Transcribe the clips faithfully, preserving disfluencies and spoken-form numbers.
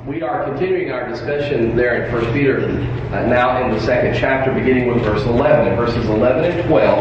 We are continuing our discussion there in First Peter, uh, now in the second chapter, beginning with verse eleven. In verses eleven and twelve,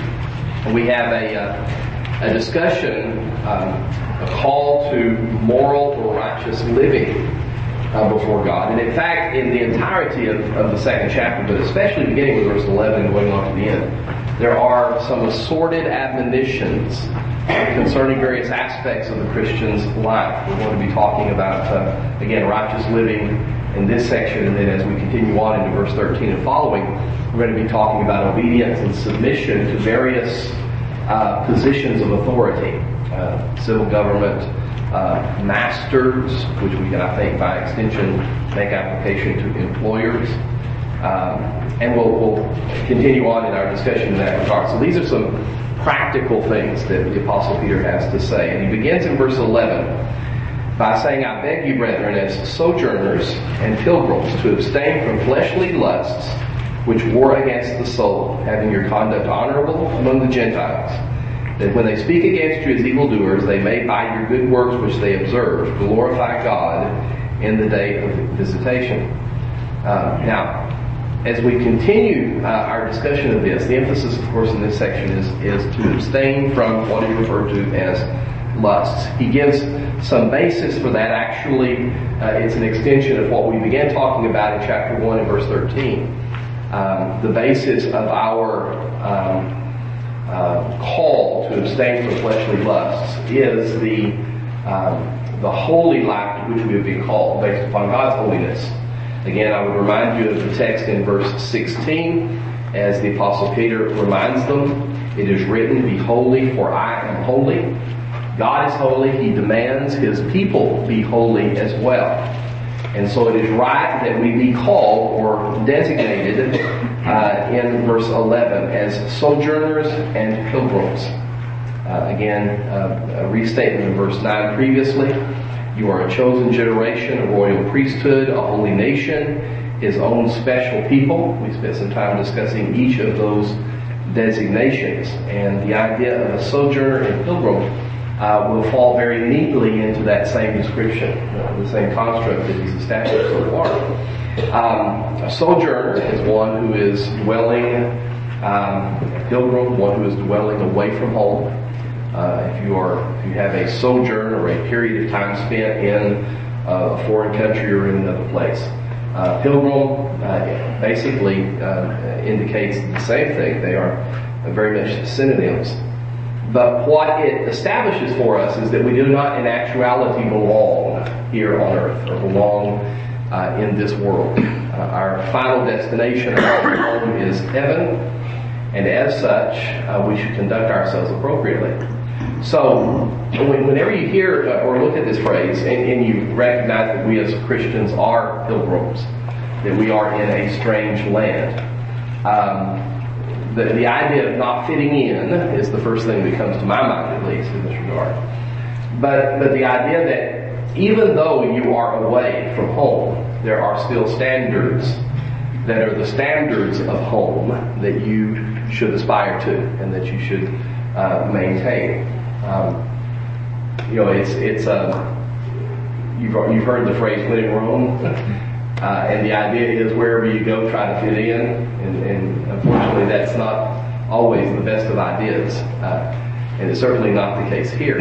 we have a, uh, a discussion, um, a call to moral or righteous living uh, before God. And in fact, in the entirety of, of the second chapter, but especially beginning with verse eleven and going on to the end, there are some assorted admonitions concerning various aspects of the Christian's life. We're going to be talking about, uh, again, righteous living in this section, and then as we continue on into verse thirteen and following, we're going to be talking about obedience and submission to various uh, positions of authority, uh, civil government, uh, masters, which we can, I think, by extension, make application to employers. Um, and we'll, we'll continue on in our discussion in that regard. So these are some practical things that the Apostle Peter has to say. And he begins in verse eleven by saying, I beg you, brethren, as sojourners and pilgrims, to abstain from fleshly lusts which war against the soul, having your conduct honorable among the Gentiles, that when they speak against you as evildoers, they may by your good works which they observe glorify God in the day of visitation. Uh, now, as we continue uh, our discussion of this, the emphasis, of course, in this section is, is to abstain from what is referred to as lusts. He gives some basis for that. Actually, uh, it's an extension of what we began talking about in chapter one and verse thirteen. Um, the basis of our um, uh, call to abstain from fleshly lusts is the um, the holy life to which we have been called, based upon God's holiness. Again, I would remind you of the text in verse sixteen, as the Apostle Peter reminds them, it is written, be holy, for I am holy. God is holy. He demands His people be holy as well. And so it is right that we be called or designated uh, in verse eleven as sojourners and pilgrims. Uh, again, uh, a restatement of verse nine previously. You are a chosen generation, a royal priesthood, a holy nation, His own special people. We spent some time discussing each of those designations. And the idea of a sojourner and pilgrim uh, will fall very neatly into that same description, uh, the same construct that he's established so far. Um, a sojourner is one who is dwelling, um, a pilgrim, one who is dwelling away from home. Uh, if you are, if you have a sojourn or a period of time spent in uh, a foreign country or in another place, uh, pilgrim uh, basically uh, indicates the same thing. They are very much synonyms. But what it establishes for us is that we do not, in actuality, belong here on earth or belong uh, in this world. Uh, our final destination, our home, is heaven, and as such, uh, we should conduct ourselves appropriately. So, whenever you hear or look at this phrase, and, and you recognize that we as Christians are pilgrims, that we are in a strange land, um, the, the idea of not fitting in is the first thing that comes to my mind, at least in this regard. But, but the idea that even though you are away from home, there are still standards that are the standards of home that you should aspire to and that you should uh, maintain. Um, you know, it's it's uh, you've you've heard the phrase "when in Rome," uh, and the idea is wherever you go, try to fit in. And, and unfortunately, that's not always the best of ideas, uh, and it's certainly not the case here.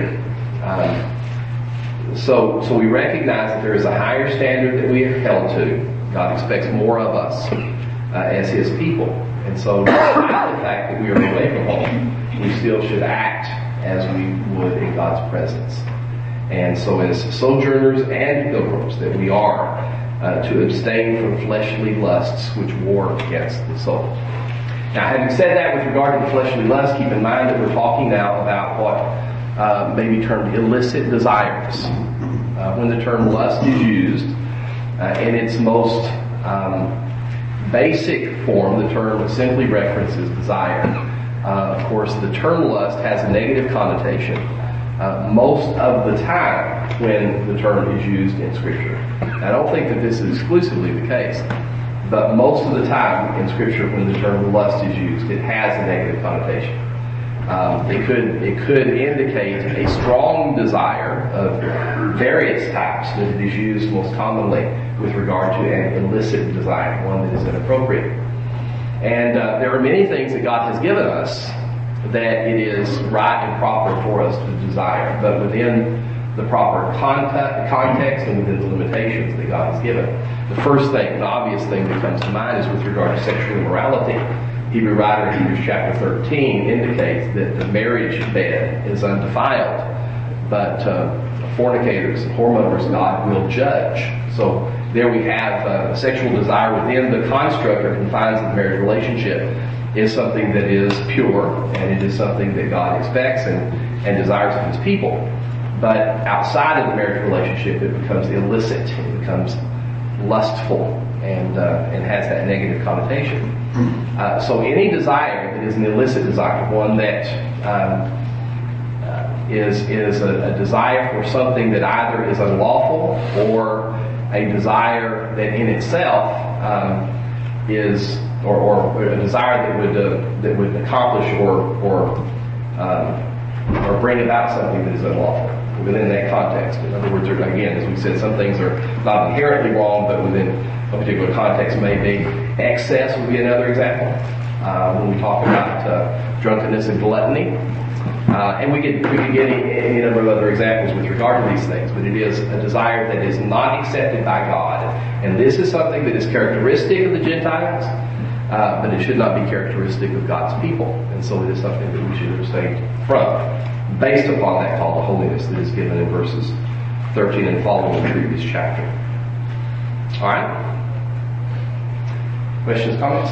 Um, so, so we recognize that there is a higher standard that we are held to. God expects more of us uh, as His people, and so despite the fact that we are away from home, we still should act as we would in God's presence. And so as sojourners and pilgrims that we are uh, to abstain from fleshly lusts which war against the soul. Now, having said that with regard to the fleshly lust, keep in mind that we're talking now about what uh, may be termed illicit desires. Uh, when the term lust is used uh, in its most um, basic form, the term simply references desire. Uh, of course, the term lust has a negative connotation uh, most of the time when the term is used in Scripture. I don't think that this is exclusively the case, but most of the time in Scripture when the term lust is used, it has a negative connotation. Um, it could it could indicate a strong desire of various types, but it is used most commonly with regard to an illicit desire, one that is inappropriate. And uh, there are many things that God has given us that it is right and proper for us to desire, but within the proper context, context and within the limitations that God has given. The first thing, the obvious thing that comes to mind is with regard to sexual immorality. Hebrew writer in Hebrews chapter thirteen indicates that the marriage bed is undefiled, but uh, fornicators and whoremongers God will judge. So there we have uh, sexual desire within the construct or confines of the marriage relationship is something that is pure, and it is something that God expects and, and desires of His people. But outside of the marriage relationship, it becomes illicit, it becomes lustful, and uh, and has that negative connotation. Uh, so any desire that is an illicit desire, one that um, uh, is is a, a desire for something that either is unlawful or a desire that in itself um, is, or, or a desire that would uh, that would accomplish or or um, or bring about something that is unlawful within that context. In other words, again, as we said, some things are not inherently wrong, but within a particular context may be. Excess would be another example. Uh, when we talk about uh, drunkenness and gluttony. Uh, and we could, we could get any, any number of other examples with regard to these things, but it is a desire that is not accepted by God. And this is something that is characteristic of the Gentiles, uh, but it should not be characteristic of God's people. And so it is something that we should abstain from, based upon that call to holiness that is given in verses thirteen and following the previous chapter. All right? Questions, comments?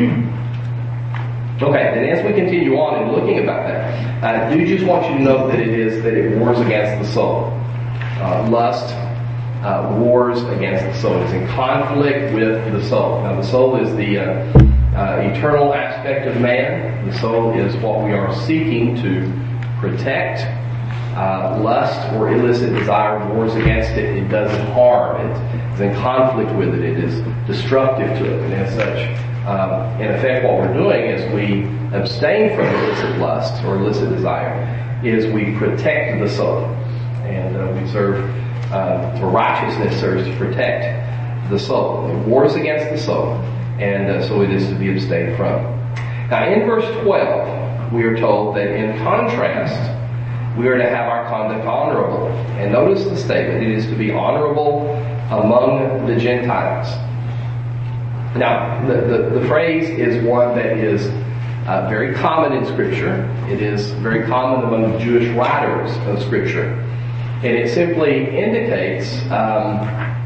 Okay, then as we continue on in looking about that, I do just want you to note that it is that it wars against the soul. Uh, lust uh, wars against the soul. It's in conflict with the soul. Now, the soul is the uh, uh, eternal aspect of man. The soul is what we are seeking to protect. Uh, lust or illicit desire wars against it. It does harm. It is in conflict with it. It is destructive to it. And as such, um, in effect, what we're doing is we abstain from illicit lust or illicit desire, is we protect the soul. And uh, we serve, uh, for righteousness serves to protect the soul. It wars against the soul. And uh, so it is to be abstained from. Now, in verse twelve, we are told that in contrast, we are to have our conduct honorable. And notice the statement, it is to be honorable among the Gentiles. Now, the, the, the phrase is one that is uh, very common in Scripture. It is very common among the Jewish writers of Scripture. And it simply indicates um,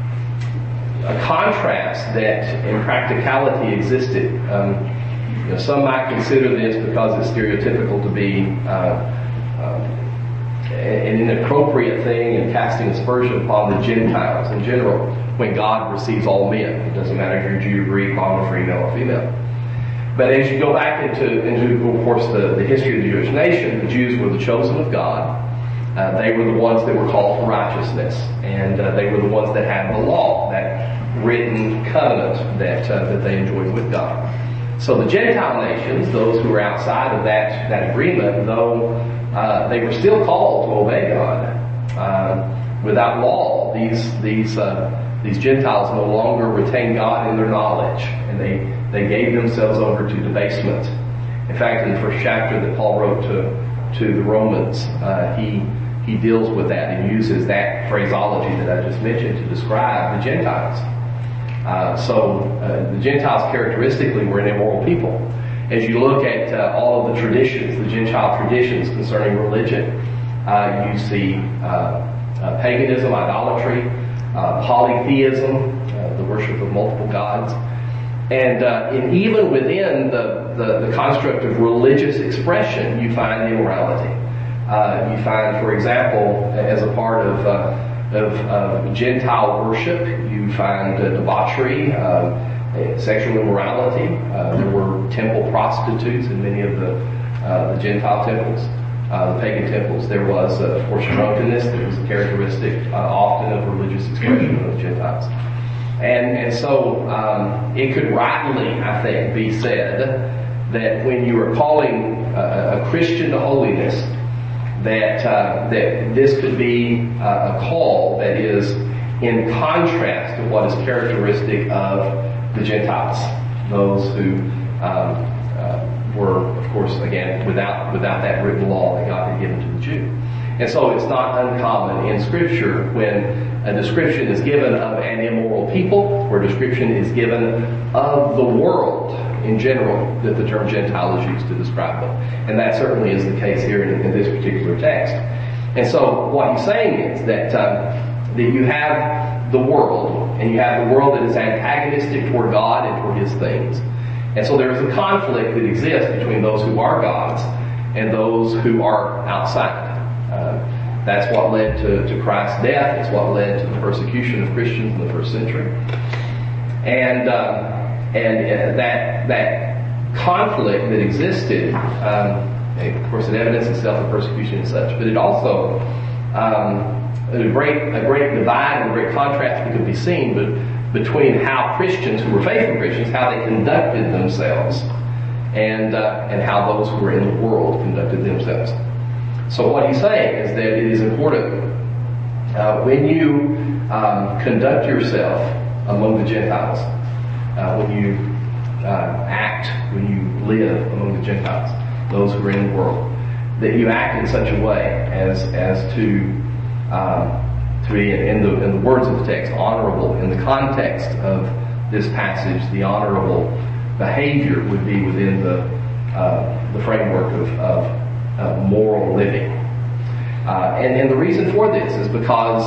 a contrast that in practicality existed. Um, you know, some might consider this, because it's stereotypical, to be uh, um, an inappropriate thing and casting aspersion upon the Gentiles in general, when God receives all men. It doesn't matter if you're Jew, Greek, bond, free, male, or female. But as you go back into, into of course, the, the history of the Jewish nation, the Jews were the chosen of God. Uh, they were the ones that were called for righteousness, and uh, they were the ones that had the law, that written covenant that uh, that they enjoyed with God. So the Gentile nations, those who were outside of that that agreement, though uh, they were still called to obey God, uh, without law, these these uh, these Gentiles no longer retained God in their knowledge, and they they gave themselves over to debasement. In fact, in the first chapter that Paul wrote to to the Romans, uh, he he deals with that and uses that phraseology that I just mentioned to describe the Gentiles. Uh, so uh, the Gentiles characteristically were an immoral people. As you look at uh, all of the traditions, the Gentile traditions concerning religion, uh, you see uh, uh, paganism, idolatry, uh, polytheism, uh, the worship of multiple gods. And, uh, and even within the, the, the construct of religious expression, you find immorality. Uh, you find, for example, as a part of, uh, of uh, Gentile worship, you find uh, debauchery, uh, sexual immorality. Uh, there were temple prostitutes in many of the, uh, the Gentile temples, uh, the pagan temples. There was, uh, of course, drunkenness that was a characteristic uh, often of religious expression of the Gentiles. And, and so um, it could rightly, I think, be said that when you are calling a, a Christian to holiness, that uh, that this could be uh, a call that is in contrast to what is characteristic of the Gentiles, those who um, uh, were, of course, again, without without that written law that God had given to the Jew. And so it's not uncommon in Scripture when a description is given of an immoral people, or a description is given of the world in general, that the term Gentile is used to describe them. And that certainly is the case here in, in this particular text. And so what he's saying is that, uh, that you have the world, and you have the world that is antagonistic toward God and toward His things. And so there is a conflict that exists between those who are God's and those who are outside. Uh, that's what led to, to Christ's death. It's what led to the persecution of Christians in the first century. And uh, and uh, that that conflict that existed, um, of course, it evidenced itself in persecution and such, but it also um, a great a great divide and a great contrast that could be seen, but between how Christians who were faithful Christians, how they conducted themselves, and uh, and how those who were in the world conducted themselves. So what he's saying is that it is important uh, when you um, conduct yourself among the Gentiles, uh, when you uh, act, when you live among the Gentiles, those who are in the world, that you act in such a way as as to um, to be, in the in the words of the text, honorable. In the context of this passage, the honorable behavior would be within the uh, the framework of, of Uh, moral living. Uh, and, and the reason for this is because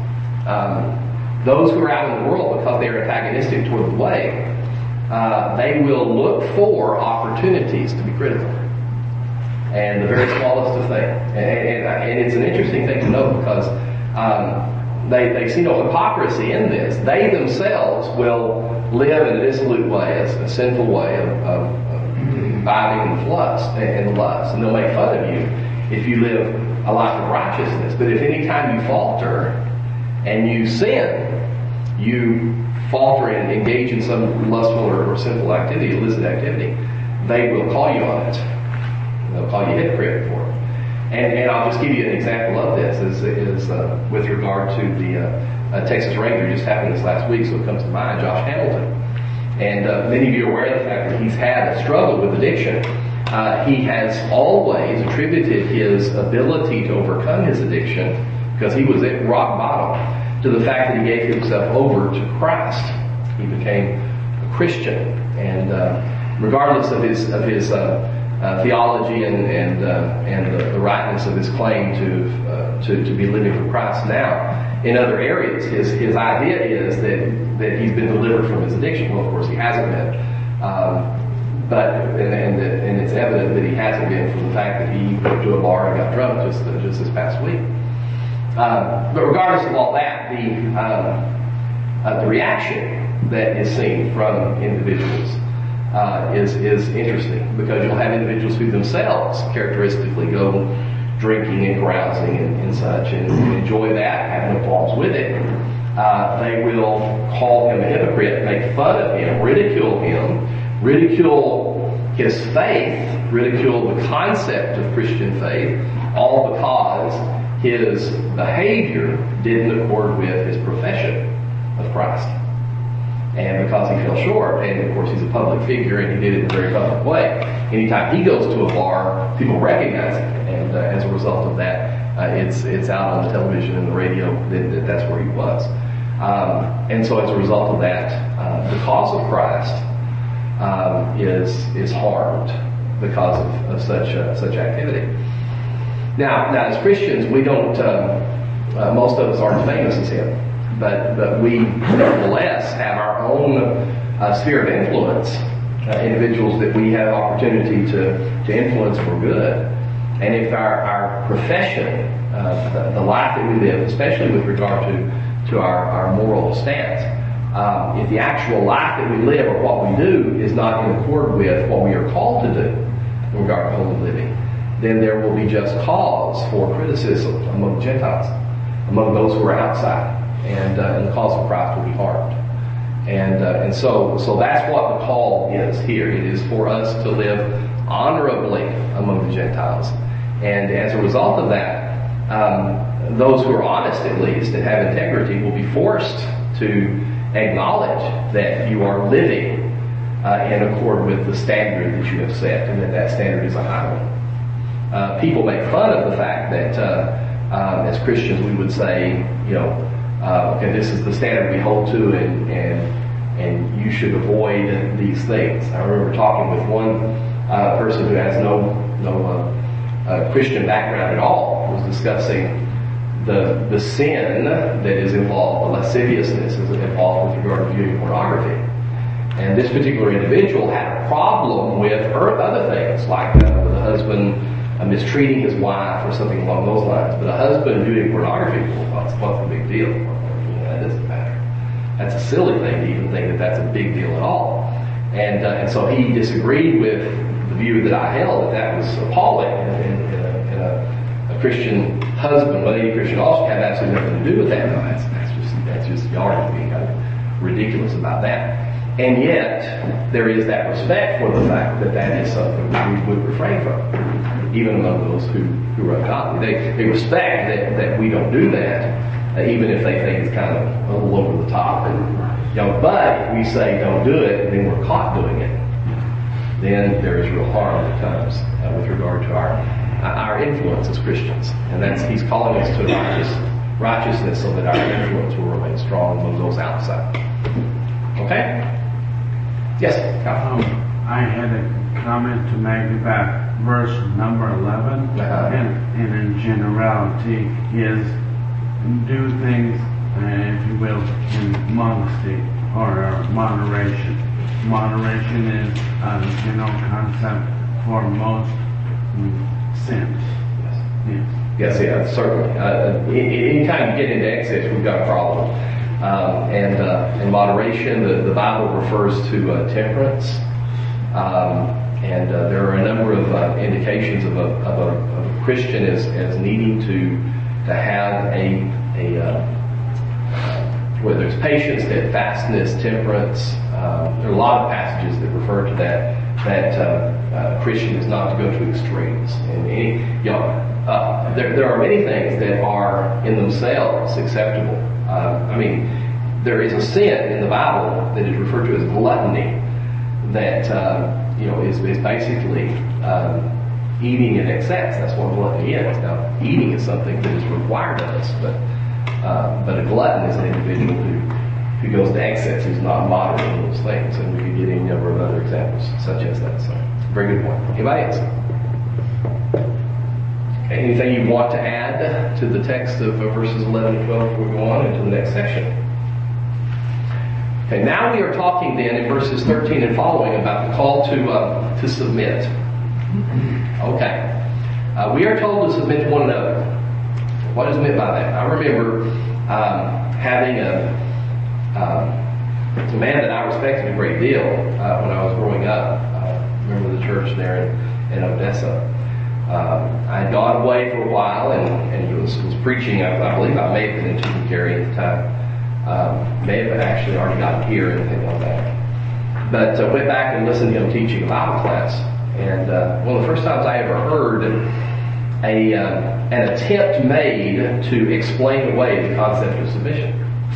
um, those who are out in the world, because they are antagonistic toward the way, uh, they will look for opportunities to be critical. And the very smallest of things. And, and, and it's an interesting thing to note because um, they, they see no hypocrisy in this. They themselves will live in a dissolute way, a, a sinful way of, of imbibing in the lust, and the lust, and they'll make fun of you if you live a life of righteousness. But if any time you falter and you sin, you falter and engage in some lustful or, or sinful activity, illicit activity, they will call you on it. They'll call you hypocrite for it. And, and I'll just give you an example of this. Is, is uh, with regard to the uh, uh, Texas Ranger, just happened this last week, so it comes to mind, Josh Hamilton. And uh, many of you are aware of the fact that he's had a struggle with addiction. Uh, he has always attributed his ability to overcome his addiction, because he was at rock bottom, to the fact that he gave himself over to Christ. He became a Christian, and uh, regardless of his of his uh, uh, theology and and uh, and the, the rightness of his claim to uh, to to be living for Christ now, in other areas, his his idea is that that he's been delivered from his addiction. Well, of course, he hasn't been. Um, but, and, and, and it's evident that he hasn't been from the fact that he went to a bar and got drunk just, just this past week. Um, but regardless of all that, the, um, uh, the reaction that is seen from individuals uh, is, is interesting, because you'll have individuals who themselves characteristically go drinking and carousing and, and such, and, and enjoy that, have no qualms with it. Uh, they will call him a hypocrite, make fun of him, ridicule him, ridicule his faith, ridicule the concept of Christian faith, all because his behavior didn't accord with his profession of Christ. And because he fell short, and of course he's a public figure and he did it in a very public way. Anytime he goes to a bar, people recognize him, and uh, as a result of that, uh, it's it's out on the television and the radio that, that that's where he was. Um, and so as a result of that, uh, the cause of Christ um, is is harmed because of, of such uh, such activity. Now, now as Christians, we don't. Uh, uh, most of us aren't famous as him, but but we nevertheless have our own uh, sphere of influence. Uh, individuals that we have opportunity to to influence for good, and if our our profession, uh, the, the life that we live, especially with regard to to our, our moral stance, um, if the actual life that we live or what we do is not in accord with what we are called to do in regard to holy living, then there will be just cause for criticism among Gentiles, among those who are outside, and, uh, and the cause of Christ will be harmed. And uh, and so so that's what the call is here. It is for us to live honorably among the Gentiles, And as a result of that, um, those who are honest at least and have integrity will be forced to acknowledge that you are living uh, in accord with the standard that you have set, and that that standard is a high one. Uh, people make fun of the fact that uh, um, as Christians we would say, you know, uh, okay, this is the standard we hold to, and and and you should avoid these things. I remember talking with one uh, person who has no no uh, uh, Christian background at all, was discussing the the sin that is involved, the lasciviousness is involved with regard to viewing pornography. And this particular individual had a problem with other things, like uh, the husband uh, mistreating his wife or something along those lines. But a husband viewing pornography, well, what's, what's the big deal? You know, that doesn't matter. That's a silly thing to even think that that's a big deal at all. And uh, and so he disagreed with the view that I held, that that was appalling. And, and, and, and a, a Christian husband, well, any Christian also had absolutely nothing to do with that. No, that's, that's just that's just y'all are being kind of ridiculous about that. And yet, there is that respect for the fact that that is something that we would refrain from, even among those who, who are godly. They, they respect that, that we don't do that, uh, even if they think it's kind of a little over the top. And, you know, but if we say don't do it, and then we're caught doing it, then there is real harm that comes uh, with regard to our our influence as Christians. And that's He's calling us to righteous, righteousness so that our influence will remain strong among those outside. Okay? Yes, um, I had a comment to make about verse number eleven, uh-huh. and, and in generality is do things, uh, if you will, in modesty or uh, moderation. Moderation is a general concept for most um, sins. Yes, yes, certainly. Uh, anytime you get into excess, we've got a problem. Um, and, uh, and moderation, the, the Bible refers to uh, temperance, um, and uh, there are a number of uh, indications of a, of a, of a Christian as, as needing to to have a a uh, whether it's patience, steadfastness, temperance. Um, there are a lot of passages that refer to that. That uh, a Christian is not to go to extremes. And any, you know, uh, there there are many things that are in themselves acceptable. Uh, I mean, there is a sin in the Bible that is referred to as gluttony, that uh, you know is, is basically um, eating in excess. That's what gluttony is. Now, eating is something that is required of us, but uh, but a glutton is an individual who who goes to excess, who's not moderate in those things, and we could get any number of other examples such as that. So, very good point. Anybody else? Anything you want to add to the text of verses eleven and twelve before we go on into the next section? Okay, now we are talking then in verses thirteen and following about the call to uh, to submit. Okay, uh, we are told to submit to one another. What is meant by that? I remember um, having a, um, a man that I respected a great deal uh, when I was growing up. I remember the church there in, in Odessa. Um, I had gone away for a while, and, and he was, was preaching. I, I believe I may have been in Tucumcari at the time. Um, may have actually already gotten here and things like that. But uh, went back and listened to him teaching a Bible class. And uh, one of the first times I ever heard a uh, an attempt made to explain away the concept of submission.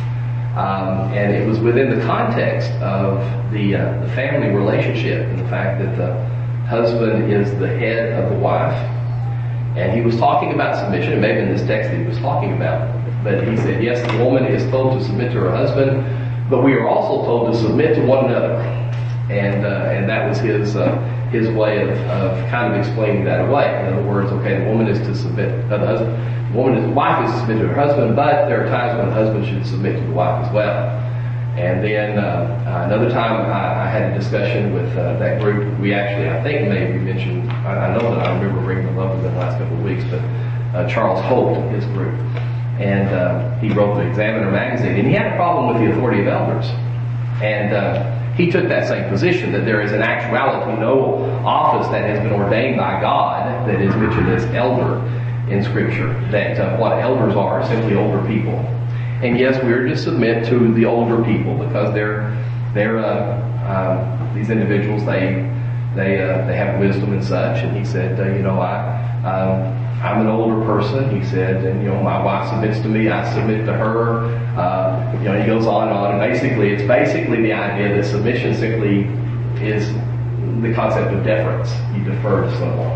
Um, and it was within the context of the uh, the family relationship and the fact that the husband is the head of the wife. And he was talking about submission. It may have been this text that he was talking about. But he said, yes, the woman is told to submit to her husband, but we are also told to submit to one another. And uh, and that was his uh, his way of, of kind of explaining that away. In other words, okay, the woman is to submit, uh, the husband, the woman is, the wife is to submit to her husband, but there are times when the husband should submit to the wife as well. And then uh, uh, another time I, I had a discussion with uh, that group. We actually, I think maybe mentioned, I, I know that I remember bringing them up in the last couple of weeks, but uh, Charles Holt and his group. And uh, he wrote the Examiner magazine, and he had a problem with the authority of elders. And uh, he took that same position, that there is in actuality no office that has been ordained by God that is mentioned as elder in Scripture, that uh, what elders are simply older people. And yes, we are to submit to the older people because they're they're uh, uh, these individuals. They they uh, they have wisdom and such. And he said, uh, you know, I um, I'm an older person, he said, and, you know, my wife submits to me, I submit to her. Uh, you know, he goes on and on. And basically, it's basically the idea that submission simply is the concept of deference. You defer to someone.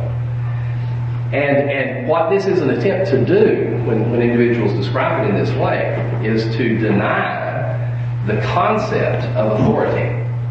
And and what this is an attempt to do, when, when individuals describe it in this way, is to deny the concept of authority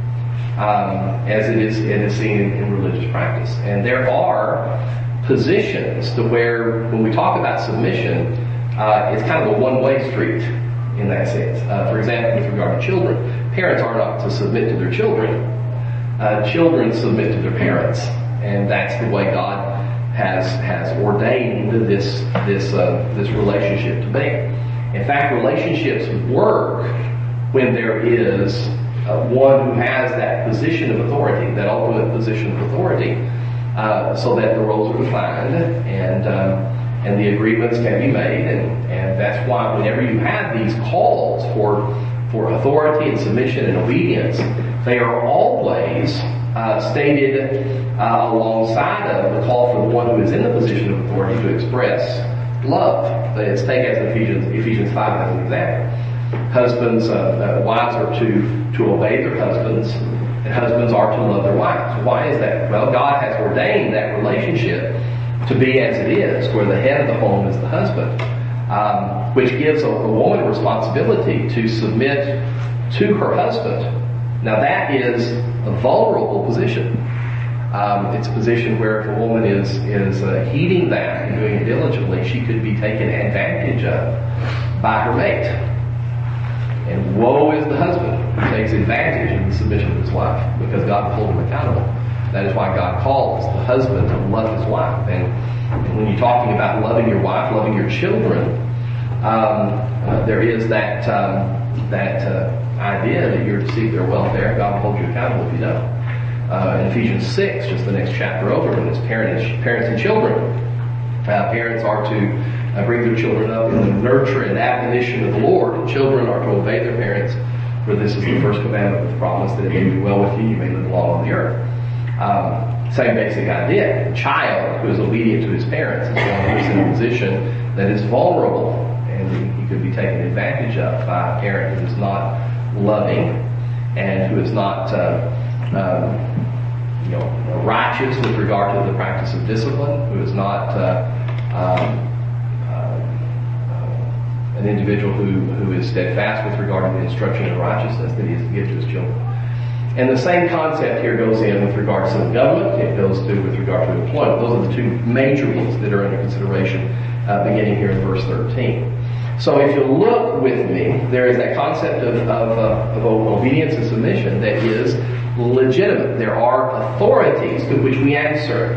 um, as it is, it is seen in, in religious practice. And there are positions to where, when we talk about submission, uh, it's kind of a one-way street in that sense. Uh, for example, with regard to children, parents are not to submit to their children. Uh, children submit to their parents, and that's the way God has has ordained this this uh, this relationship to be. In fact, relationships work when there is uh, one who has that position of authority, that ultimate position of authority. Uh, so that the roles are defined and um, and the agreements can be made, and, and that's why whenever you have these calls for for authority and submission and obedience, they are always uh, stated uh, alongside of the call for the one who is in the position of authority to express love. Let's take as Ephesians Ephesians five as an example. Husbands, uh, uh, wives are to to obey their husbands. And husbands are to love their wives. Why is that? Well, God has ordained that relationship to be as it is, where the head of the home is the husband, um, which gives a, a woman a responsibility to submit to her husband. Now that is a vulnerable position. Um, it's a position where if a woman is is uh, heeding that and doing it diligently, she could be taken advantage of by her mate. And woe is the husband who takes advantage of the submission of his wife, because God will hold him accountable. That is why God calls the husband to love his wife. And, and when you're talking about loving your wife, loving your children, um, uh, there is that um, that uh, idea that you're to seek their welfare. God will hold you accountable if you don't. Uh, in Ephesians six, just the next chapter over, when it's parents, parents and children, uh, parents are to Uh, bring their children up in the nurture and admonition of the Lord. And children are to obey their parents, for this is the first commandment with the promise that it may be well with you, you may live long on the earth. Um, same basic idea. A child who is obedient to his parents is one who is in a position that is vulnerable, and he could be taken advantage of by a parent who is not loving and who is not uh, um, you know, righteous with regard to the practice of discipline, who is not uh, um, an individual who, who is steadfast with regard to the instruction of righteousness that he is to give to his children. And the same concept here goes in with regards to the government. It goes to with regard to employment. Those are the two major ones that are under consideration uh, beginning here in verse thirteen. So if you look with me, there is that concept of, of, uh, of obedience and submission that is legitimate. There are authorities to which we answer.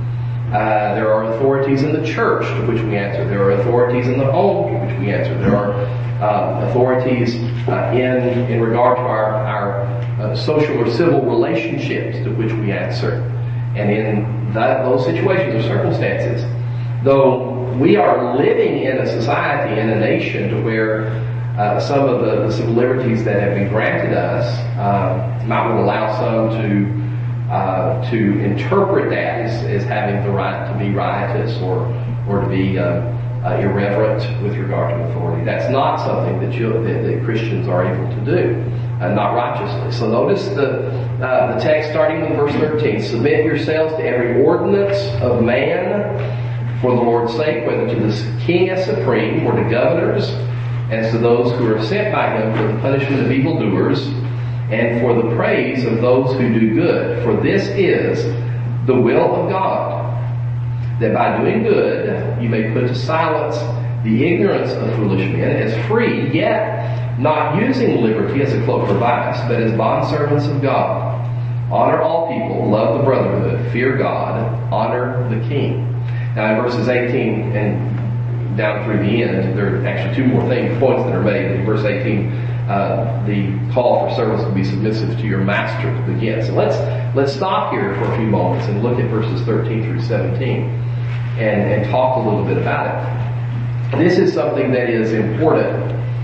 Uh, there are authorities in the church to which we answer. There are authorities in the home to which we answer. There are uh, authorities uh, in in regard to our, our uh, social or civil relationships to which we answer. And in that, those situations or circumstances, though we are living in a society, in a nation, to where uh, some of the, the civil liberties that have been granted us uh, might allow some to Uh, to interpret that as, as having the right to be riotous or or to be uh, uh, irreverent with regard to authority. That's not something that, you, that, that Christians are able to do, uh, not righteously. So notice the uh, the text starting with verse thirteen. Submit yourselves to every ordinance of man for the Lord's sake, whether to the king as supreme or to governors, as to those who are sent by him for the punishment of evildoers, and for the praise of those who do good. For this is the will of God, that by doing good you may put to silence the ignorance of foolish men, as free, yet not using liberty as a cloak for vice, but as bondservants of God. Honor all people, love the brotherhood, fear God, honor the king. Now in verses eighteen and down through the end, there are actually two more things, points that are made. In verse eighteen, Uh, the call for servants to be submissive to your master begins. So let's let's stop here for a few moments and look at verses thirteen through seventeen and, and talk a little bit about it. This is something that is important,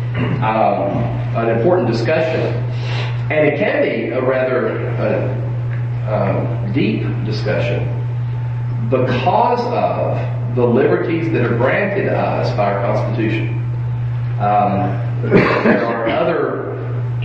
um, an important discussion, and it can be a rather uh, uh, deep discussion because of the liberties that are granted us by our Constitution. Um, there are other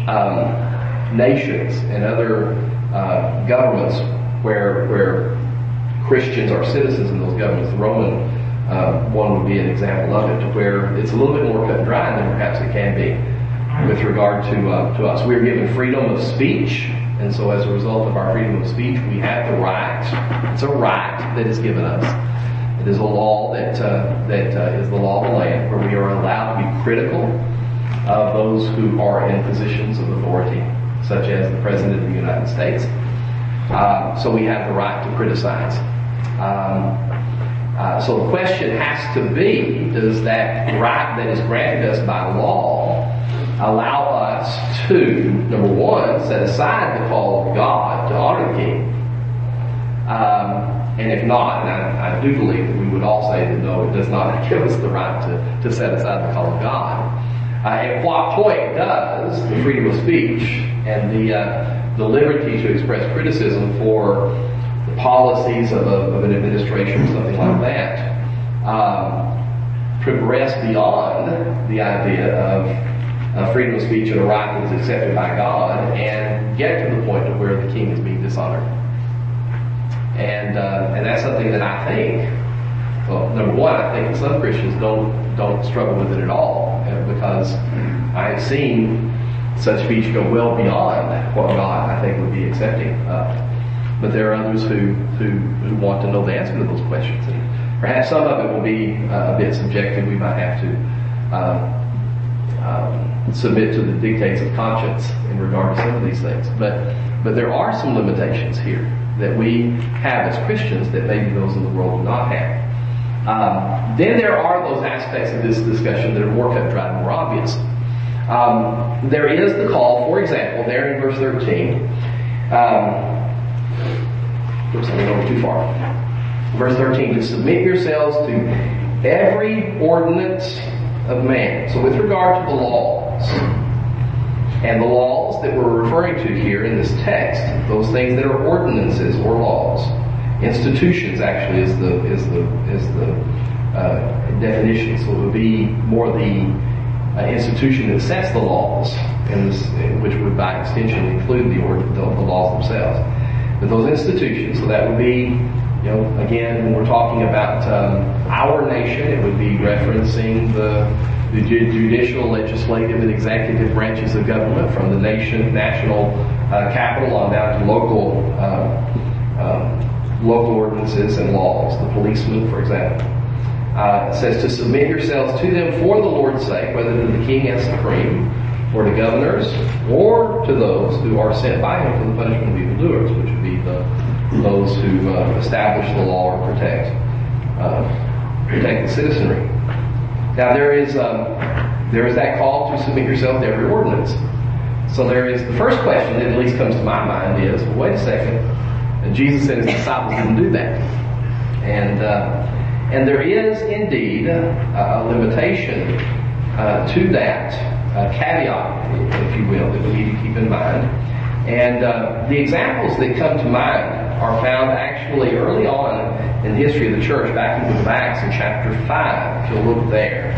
um, nations and other uh, governments where where Christians are citizens in those governments. The Roman uh, one would be an example of it, to where it's a little bit more cut and dry than perhaps it can be with regard to uh, to us. We are given freedom of speech, and so as a result of our freedom of speech, we have the right. It's a right that is given us. It is a law that uh, that uh, is the law of the land, where we are allowed to be critical of those who are in positions of authority, such as the President of the United States. Uh, so we have the right to criticize. Um, uh, so the question has to be, does that right that is granted us by law allow us to, number one, set aside the call of God to honor the king? Um, and if not, and I, I do believe that we would all say that no, it does not give us the right to, to set aside the call of God. Uh, at what point does the freedom of speech and the uh, the liberty to express criticism for the policies of, a, of an administration or something like that um, progress beyond the idea of uh, freedom of speech and a right that is accepted by God, and get to the point of where the king is being dishonored? And uh, and that's something that I think, well, number one, I think some Christians don't don't struggle with it at all, uh, because I have seen such speech go well beyond what God, I think, would be accepting of. But there are others who, who who want to know the answer to those questions, and perhaps some of it will be uh, a bit subjective. We might have to um, um, submit to the dictates of conscience in regard to some of these things. But but there are some limitations here that we have as Christians that maybe those in the world do not have. Um, then there are those aspects of this discussion that are more cut and dry and more obvious. Um, there is the call, for example, there in verse thirteen. Um, oops, I'm going too far. Verse thirteen, to submit yourselves to every ordinance of man. So with regard to the laws, and the laws that we're referring to here in this text, those things that are ordinances or laws, institutions actually is the is the is the uh, definition. So it would be more the uh, institution that sets the laws, in this, which would by extension include the, or, the the laws themselves. But those institutions, so that would be, you know, again, when we're talking about um, our nation, it would be referencing the the judicial, legislative, and executive branches of government, from the nation, national uh, capital on down to local uh, um, local ordinances and laws. The policemen, for example, uh, it says to submit yourselves to them for the Lord's sake, whether to the king as supreme, or to governors, or to those who are sent by him for the punishment of evildoers, which would be the those who uh, establish the law or protect uh, protect the citizenry. Now there is um, there is that call to submit yourself to every ordinance. So there is the first question that at least comes to my mind is, well, wait a second. And Jesus and his disciples didn't do that, and uh, and there is indeed a, a limitation uh, to that uh, caveat, if you will, that we need to keep in mind. And uh, the examples that come to mind are found actually early on in the history of the church, back in the book of Acts in chapter five, if you'll look there.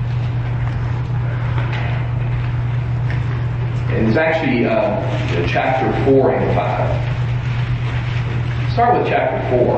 And it's actually uh, chapter four and five. Start with chapter four.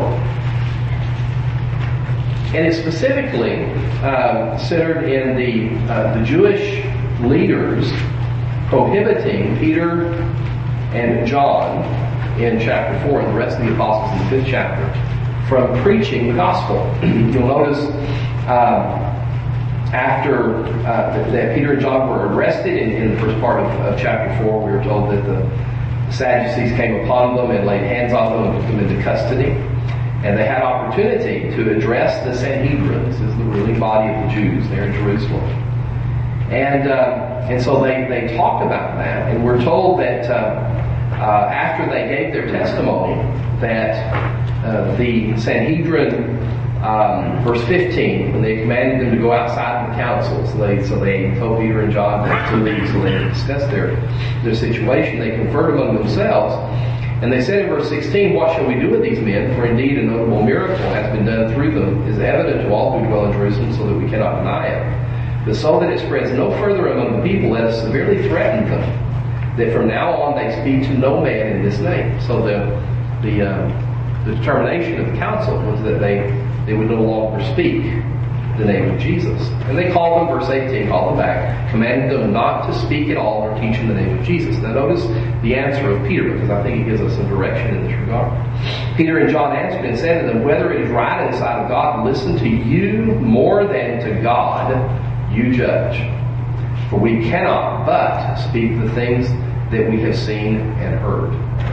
And it's specifically uh, centered in the, uh, the Jewish leaders prohibiting Peter and John in chapter four, and the rest of the apostles in the fifth chapter, from preaching the gospel. You'll notice uh, after uh, that Peter and John were arrested in, in the first part of, of chapter four, we were told that the Sadducees came upon them and laid hands on them and took them into custody. And they had opportunity to address the Sanhedrin. This is the ruling body of the Jews there in Jerusalem. And uh, and so they, they talked about that, and we're told that uh, uh, after they gave their testimony, that uh, the Sanhedrin, um, verse fifteen, when they commanded them to go outside the council, so they so they told Peter and John to leave, so they discussed their their situation. They conferred among themselves, And they said in verse sixteen, what shall we do with these men? For indeed a notable miracle has been done through them, is evident to all who dwell in Jerusalem, so that we cannot deny it. But so that it spreads no further among the people, let us severely threaten them, that from now on they speak to no man in this name. So the the, uh, the determination of the council was that they, they would no longer speak the name of Jesus. And they called them, verse eighteen, called them back, commanded them not to speak at all or teach in the name of Jesus. Now notice the answer of Peter, because I think it gives us some direction in this regard. Peter and John answered and said to them, whether it is right in the sight of God to listen to you more than to God, you judge. For we cannot but speak the things that we have seen and heard.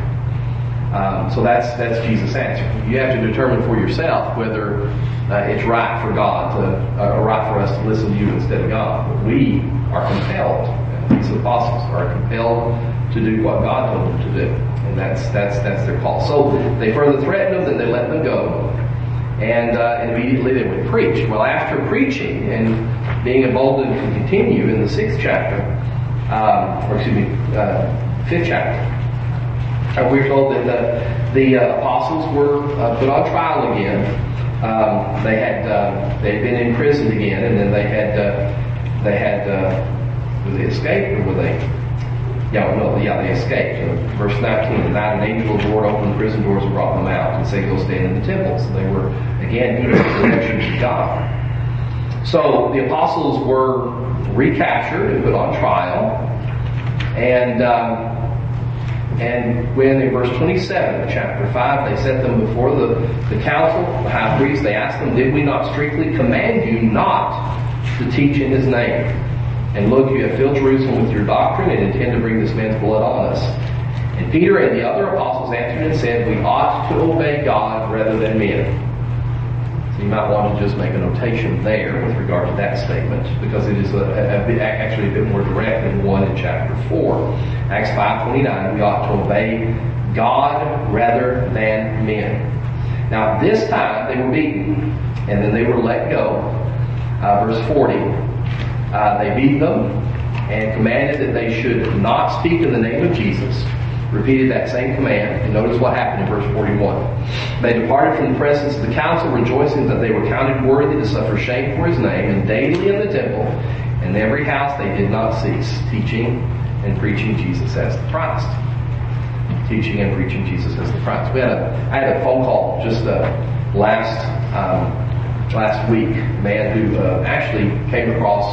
Um, so that's that's Jesus' answer. You have to determine for yourself whether uh, it's right for God to, uh, or right for us to listen to you instead of God. But we are compelled. These apostles are compelled to do what God told them to do, and that's that's that's their call. So they further threatened them, then they let them go, and, uh, and immediately they would preach. Well, after preaching and being emboldened to continue in the sixth chapter, um, or excuse me, uh, fifth chapter. Uh, we're told that the, the uh, apostles were uh, put on trial again. Um, they had uh, they had been imprisoned again, and then they had uh, they had uh, was they escaped or were they? Yeah, no, yeah, they escaped. So verse nineteen: and now an angel of the Lord opened the prison doors and brought them out, and said, "Go stand in the temple." So they were again eager for the directions of God. So the apostles were recaptured and put on trial, and. Um, And when in verse twenty-seven of chapter five, they set them before the, the council, the high priest, they asked them, did we not strictly command you not to teach in his name? And look, you have filled Jerusalem with your doctrine and intend to bring this man's blood on us. And Peter and the other apostles answered and said, we ought to obey God rather than men. So you might want to just make a notation there with regard to that statement, because it is a, a, a bit, actually a bit more direct than one in chapter four. Acts five twenty-nine, we ought to obey God rather than men. Now this time they were beaten, and then they were let go. Uh, verse forty, uh, they beat them and commanded that they should not speak in the name of Jesus. Repeated that same command, and notice what happened in verse forty-one. They departed from the presence of the council, rejoicing that they were counted worthy to suffer shame for his name, and daily in the temple, and in every house they did not cease, teaching and preaching Jesus as the Christ. Teaching and preaching Jesus as the Christ. We had a, I had a phone call just uh, last um, last week, a man who uh, actually came across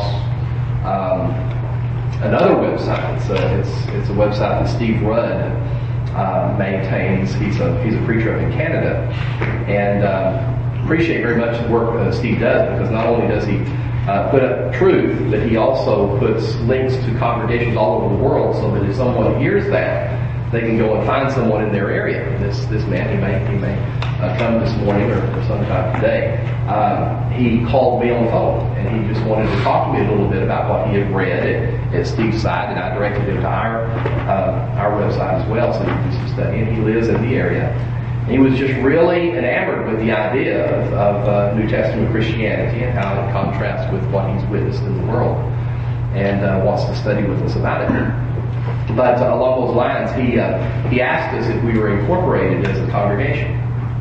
um, another website. It's a, it's, it's a website that Steve Rudd uh, maintains. He's a he's a preacher up in Canada, and uh, appreciate very much the work uh, Steve does, because not only does he uh, put up truth, but he also puts links to congregations all over the world, so that if someone hears that, they can go and find someone in their area. This this man, he may he may uh, come this morning or, or sometime today. Um, he called me on the phone, and he just wanted to talk to me a little bit about what he had read at, at Steve's site, and I directed him to our uh, our website as well, so he could do some study. And he lives in the area. And he was just really enamored with the idea of, of uh, New Testament Christianity and how it contrasts with what he's witnessed in the world, and uh, wants to study with us about it. But uh, along those lines, he uh, he asked us if we were incorporated as a congregation.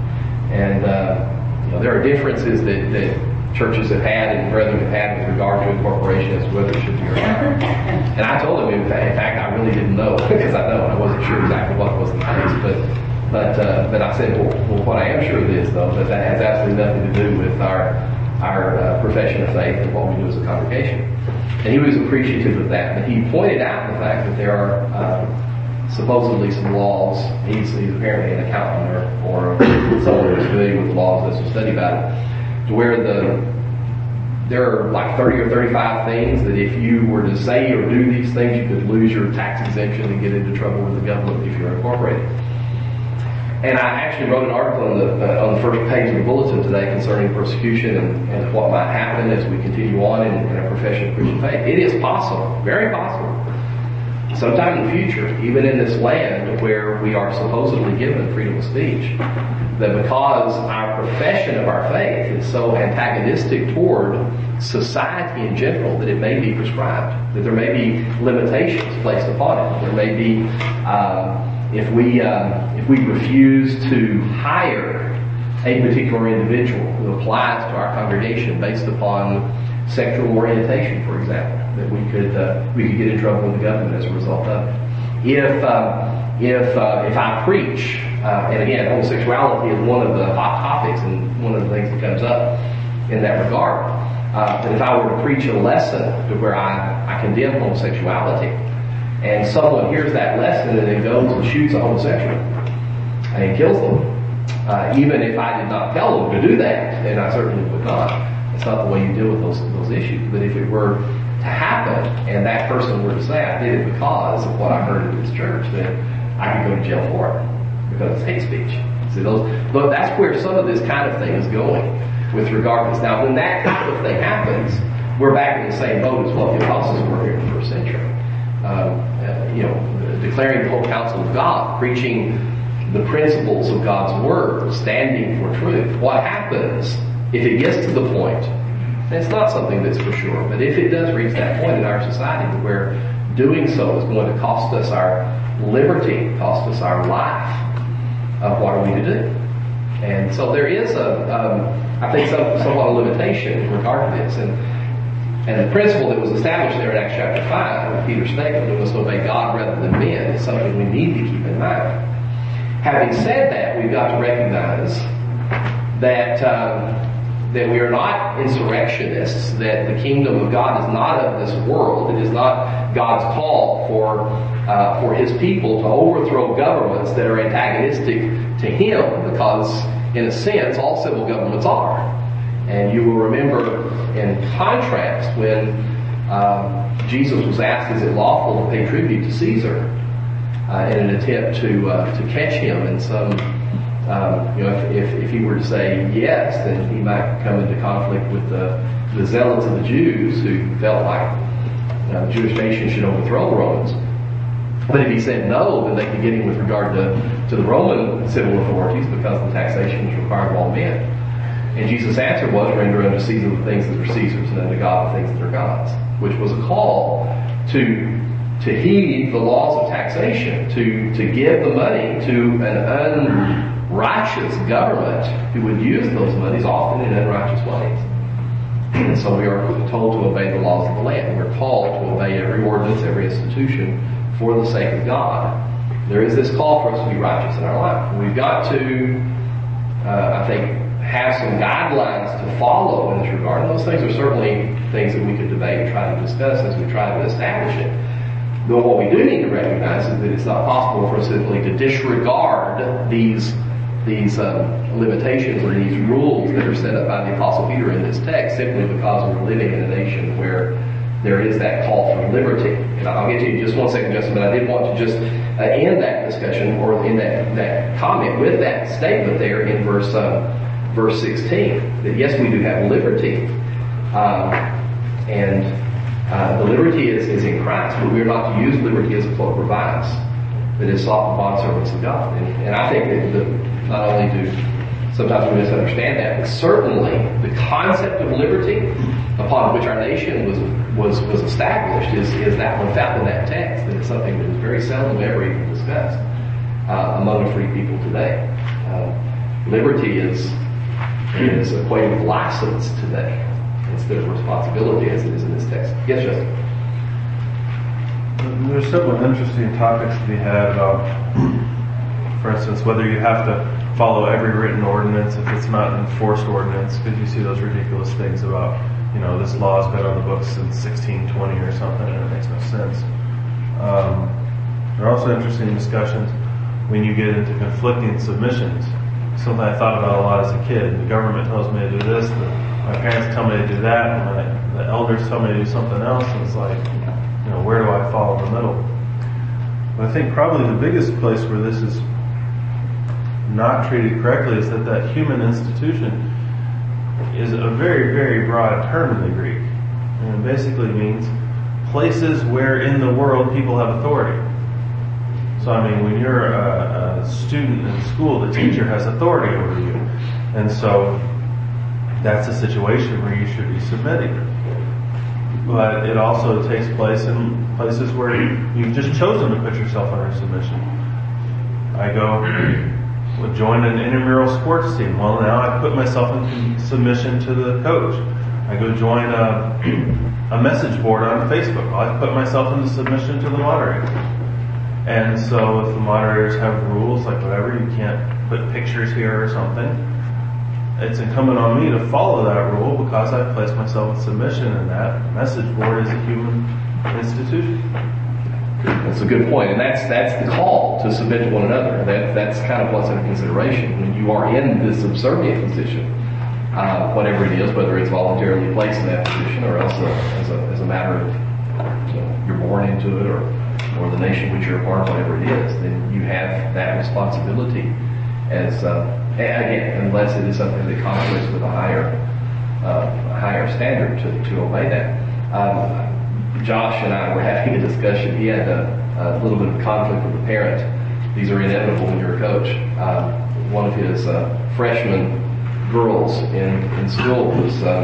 And uh, you know, there are differences that, that churches have had and brethren have had with regard to incorporation as to whether it should be or not. And I told him, in fact, in fact I really didn't know, because I know I wasn't sure exactly what was the case. But but uh, but I said, well, well, what I am sure of is, though, that that has absolutely nothing to do with our our uh, profession of faith and what we do as a congregation. And he was appreciative of that. But he pointed out the fact that there are uh, supposedly some laws. He's, he's apparently an accountant or, or someone who's familiar with the laws, does some study about it, to where the there are like thirty or thirty-five things that if you were to say or do these things, you could lose your tax exemption and get into trouble with the government if you're incorporated. And I actually wrote an article on the uh, on the first page of the bulletin today concerning persecution and, and what might happen as we continue on in, in our profession of Christian faith. It is possible, very possible, sometime in the future, even in this land where we are supposedly given freedom of speech, that because our profession of our faith is so antagonistic toward society in general, that it may be prescribed, that there may be limitations placed upon it, there may be uh, if we um, if we refuse to hire a particular individual who applies to our congregation based upon sexual orientation, for example, that we could uh, we could get in trouble with the government as a result of it. If uh, if uh, if I preach, uh, and again, homosexuality is one of the hot topics and one of the things that comes up in that regard. Uh, that if I were to preach a lesson to where I, I condemn homosexuality, and someone hears that lesson and then goes and shoots a homosexual and kills them, uh, even if I did not tell them to do that, and I certainly would not. It's not the way you deal with those those issues. But if it were to happen, and that person were to say, I did it because of what I heard at this church, then I could go to jail for it because it's hate speech. See, those, look, that's where some of this kind of thing is going with regard to this. Now, when that type of thing happens, we're back in the same boat as what the apostles were here in the first century. Um, uh, you know, declaring the whole counsel of God, preaching the principles of God's word, standing for truth. What happens if it gets to the point, and it's not something that's for sure, but if it does reach that point in our society where doing so is going to cost us our liberty, cost us our life, uh, what are we to do? And so there is a, um, I think, some, somewhat a limitation in regard to this. And, and the principle that was established there in Acts chapter five, with Peter's statement, we must obey God rather than men, is something we need to keep in mind. Having said that, we've got to recognize that um, that we are not insurrectionists, that the kingdom of God is not of this world. It is not God's call for uh, for His people to overthrow governments that are antagonistic to Him, because in a sense all civil governments are. And you will remember in contrast when um, Jesus was asked, is it lawful to pay tribute to Caesar, uh, in an attempt to uh, to catch him in some Um, you know, if, if, if he were to say yes, then he might come into conflict with the, the zealots of the Jews who felt like uh, the Jewish nation should overthrow the Romans. But if he said no, then they could get him with regard to, to the Roman civil authorities, because the taxation was required of all men. And Jesus' answer was, render unto Caesar the things that are Caesar's, and unto God the things that are God's, which was a call to to heed the laws of taxation, to, to give the money to an un righteous government who would use those monies often in unrighteous ways. And so we are told to obey the laws of the land. We're called to obey every ordinance, every institution for the sake of God. There is this call for us to be righteous in our life. We've got to, uh, I think, have some guidelines to follow in this regard. And those things are certainly things that we could debate and try to discuss as we try to establish it. But what we do need to recognize is that it's not possible for us simply to disregard these these um, limitations or these rules that are set up by the Apostle Peter in this text, simply because we're living in a nation where there is that call for liberty. And I'll get to you in just one second, Justin, but I did want to just uh, end that discussion, or in that, that comment, with that statement there in verse uh, verse sixteen, that yes, we do have liberty, um, and uh, the liberty is, is in Christ, but we're not to use liberty as a cloak for vice, that is sought for bondservants of God. And, and I think that the Not only do sometimes we misunderstand that, but certainly the concept of liberty upon which our nation was was was established is, is that one found in that text. And it's something that is very seldom ever even discussed uh, among the free people today. Uh, liberty is is equated with license today instead of responsibility, as it is in this text. Yes, Justin? There's several interesting topics to be had about, for instance, whether you have to follow every written ordinance if it's not an enforced ordinance, because you see those ridiculous things about, you know, this law has been on the books since sixteen twenty or something, and it makes no sense. Um, there are also interesting discussions when you get into conflicting submissions. Something I thought about a lot as a kid. The government tells me to do this, the, my parents tell me to do that, and my, the elders tell me to do something else, and it's like, you know, where do I fall in the middle? But I think probably the biggest place where this is not treated correctly is that that human institution is a very, very broad term in the Greek. And it basically means places where in the world people have authority. So, I mean, when you're a, a student in school, the teacher has authority over you. And so that's a situation where you should be submitting. But it also takes place in places where you've just chosen to put yourself under submission. I go would join an intramural sports team. Well, now I put myself in submission to the coach. I go join a, a message board on Facebook. Well, I put myself into submission to the moderator. And so if the moderators have rules, like whatever, you can't put pictures here or something, it's incumbent on me to follow that rule because I've placed myself in submission, and that message board is a human institution. That's a good point, and that's that's the call to submit to one another. That that's kind of what's under consideration when you are in this subservient position, uh, whatever it is, whether it's voluntarily placed in that position or else a, as a as a matter of you know, you're born into it or or the nation which you're a part of, whatever it is, then you have that responsibility. As uh, again, unless it is something that conflicts with a higher uh, a higher standard to to obey that. Um, Josh and I were having a discussion. He had a, a little bit of conflict with a parent. These are inevitable when you're a coach. Uh, one of his uh, freshman girls in, in school was, uh,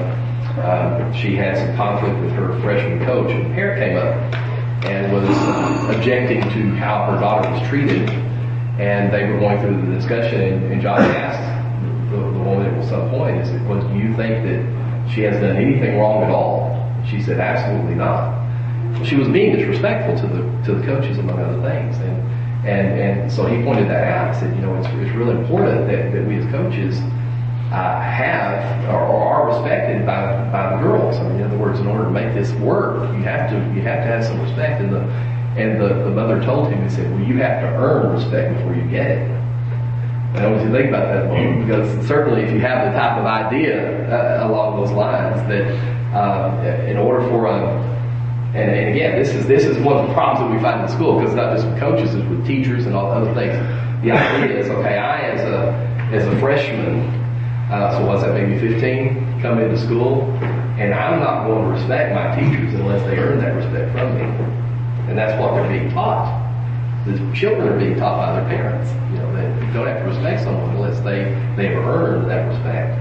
uh, she had some conflict with her freshman coach, and the parent came up and was uh, objecting to how her daughter was treated. And they were going through the discussion, and, and Josh asked the, the woman at some point, is, well, do you think that she has done anything wrong at all? She said, absolutely not. She was being disrespectful to the to the coaches, among other things, and and and so he pointed that out. He said, you know, it's it's really important that, that we as coaches uh, have or, or are respected by by the girls. I mean, in other words, in order to make this work, you have to you have to have some respect. And the and the, the mother told him, he said, well, you have to earn respect before you get it. And I want you to think about that moment, because certainly if you have the type of idea uh, along those lines that uh, in order for a And, and again, this is this is one of the problems that we find in school, because it's not just with coaches, it's with teachers and all other things. The idea is, okay, I as a as a freshman, uh, so what's that, maybe fifteen, come into school, and I'm not going to respect my teachers unless they earn that respect from me. And that's what they're being taught. The children are being taught by their parents. You know, that you don't have to respect someone unless they they've earned that respect.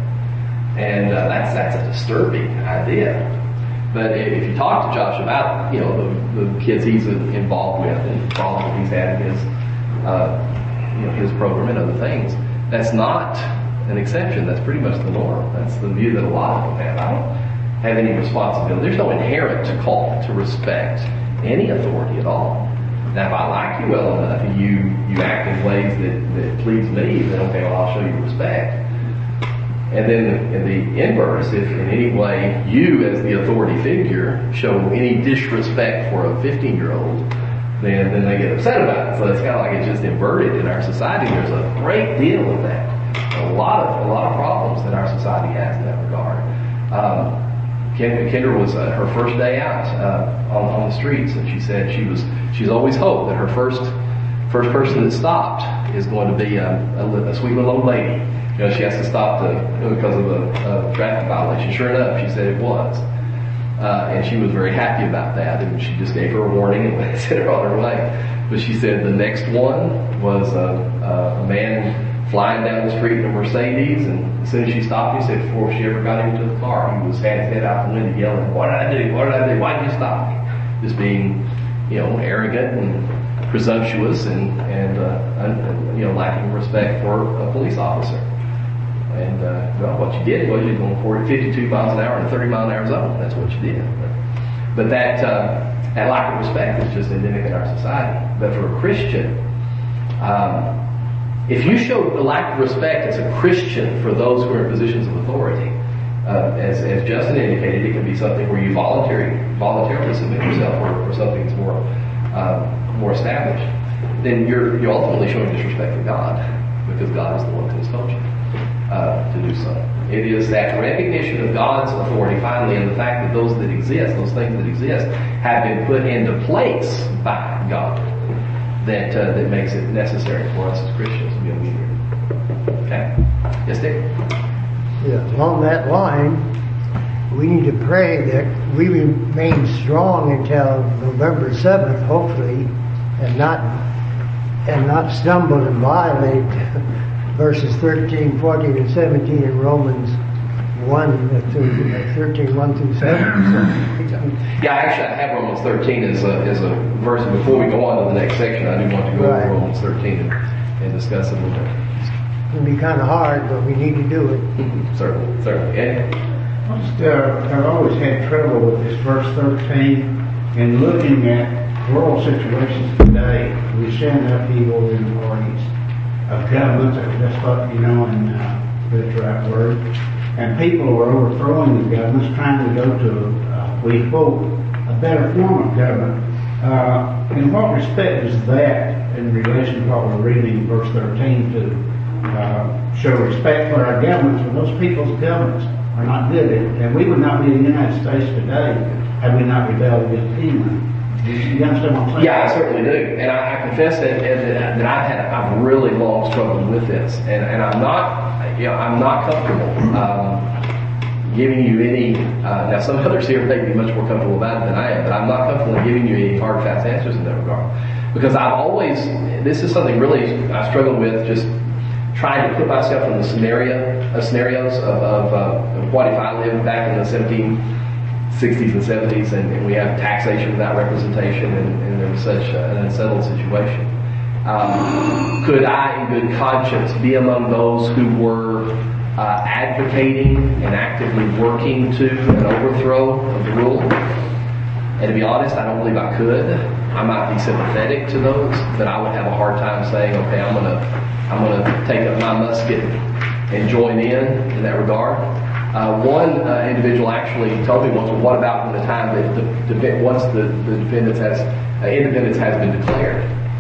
And uh, that's that's a disturbing idea. But if you talk to Josh about, you know, the, the kids he's involved with and the problems he's had in his, uh, you know, his program and other things, that's not an exception. That's pretty much the norm. That's the view that a lot of them have. I don't have any responsibility. There's no inherent call to respect any authority at all. Now, if I like you well enough and you, you act in ways that, that please me, then okay, well, I'll show you respect. And then in the inverse, if in any way you as the authority figure show any disrespect for a fifteen-year-old, then, then they get upset about it. So it's kind of like it's just inverted in our society. There's a great deal of that. A lot of a lot of problems that our society has in that regard. Um, Kendra was uh, her first day out uh, on, on the streets, and she said she was she's always hoped that her first first person that stopped is going to be a, a, a sweet little old lady. You know, she has to stop the, because of a, a traffic violation. Sure enough, she said it was. Uh, and she was very happy about that, and she just gave her a warning and sent her on her way. But she said the next one was a, a man flying down the street in a Mercedes, and as soon as she stopped, he said before she ever got into the car, he was had his head out the window yelling, "What did I do? What did I do? Why did you stop me?" Just being, you know, arrogant and presumptuous and, and, uh, and you know, lacking respect for a police officer. And, uh, well, what you did was you were going forty, fifty-two miles an hour in a thirty mile an hour zone. That's what you did. But, but that, uh, that lack of respect is just endemic in our society. But for a Christian, um, if you show a lack of respect as a Christian for those who are in positions of authority, uh, as, as Justin indicated, it can be something where you voluntarily, voluntarily submit yourself for, for something that's more, uh, more established. Then you're, you're ultimately showing disrespect to God, because God is the one who has told you. Uh, to do so. It is that recognition of God's authority, finally, and the fact that those that exist, those things that exist, have been put into place by God, that uh, that makes it necessary for us as Christians to be obedient. Okay? Yes, Dick? Yeah, along that line, we need to pray that we remain strong until November seventh, hopefully, and not and not stumble and violate verses thirteen, fourteen, and seventeen in Romans one through thirteen, one through seven. So, yeah, actually, I have Romans thirteen as a, as a verse. Before we go on to the next section, I do want to go right. over Romans thirteen and, and discuss it a little bit. It can be kind of hard, but we need to do it. Certainly, certainly. Ed? I just, uh, I've always had trouble with this verse thirteen and looking at world situations today. We send upheaval in parties of governments, that's what, you know, and uh, that's the right word. And people are overthrowing the governments, trying to go to, uh, we hope, a better form of government. Uh, in what respect is that in relation to what we're reading in verse thirteen to uh, show respect for our governments, for those people's governments are not good, and we would not be in the United States today had we not rebelled against England. You understand what I'm saying? Yeah, I certainly do, and I, I confess that, that, that I've had I've really long struggled with this, and, and I'm not, you know, I'm not comfortable um, giving you any. Uh, now, some others here may be much more comfortable about it than I am, but I'm not comfortable giving you any hard, fast answers in that regard, because I've always. This is something really I struggle with, just trying to put myself in the scenario, uh, scenarios of, of, uh, of what if I lived back in the seventeen sixties and seventies, and, and we have taxation without representation, and, and there was such an unsettled situation. Um, could I, in good conscience, be among those who were uh, advocating and actively working to an overthrow of the rule? And to be honest, I don't believe I could. I might be sympathetic to those, but I would have a hard time saying, okay, I'm gonna, I'm gonna take up my musket and join in in that regard. Uh, one uh, individual actually told me once, well, what about from the time that the, the once the, the defendants has uh, independence has been declared?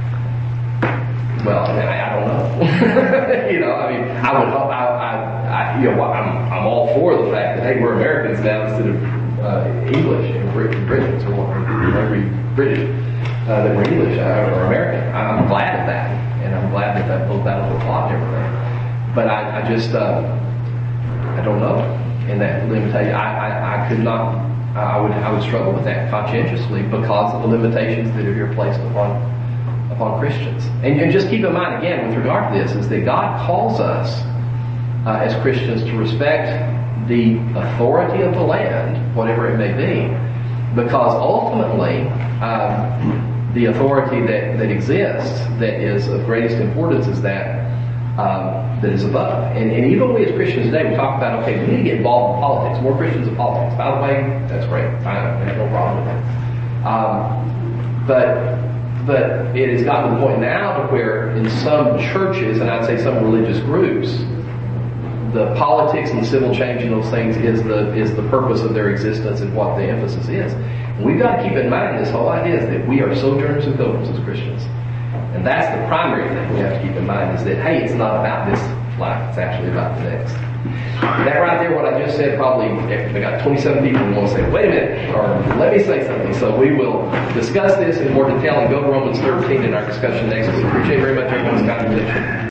Well, I, mean, I, I don't know. you know, I mean, I would hope. I, I, I you know, I'm, I'm all for the fact that hey, we're Americans now instead of uh, English and Brit- Britons or every British uh, that we're English uh, or American. I'm glad of that, and I'm glad that that both that was fought and everything. But I, I just, uh, I don't know. In that limitation, I, I, I could not. I would I would struggle with that conscientiously because of the limitations that are here placed upon upon Christians. And, and just keep in mind again with regard to this is that God calls us uh, as Christians to respect the authority of the land, whatever it may be, because ultimately um, the authority that, that exists that is of greatest importance is that. Um, that is above. And, and even we as Christians today, we talk about, okay, we need to get involved in politics. More Christians in politics. By the way, that's great. I have no problem with that. Um, but, but it has gotten to the point now to where in some churches, and I'd say some religious groups, the politics and civil change in those things is the, is the purpose of their existence and what the emphasis is. And we've got to keep in mind this whole idea is that we are sojourners and pilgrims as Christians. And that's the primary thing we have to keep in mind is that, hey, it's not about this life, it's actually about the next. That right there, what I just said, probably, I got twenty-seven people who want to say, wait a minute, or let me say something. So we will discuss this in more detail and go to Romans thirteen in our discussion next week. Appreciate very much everyone's contribution.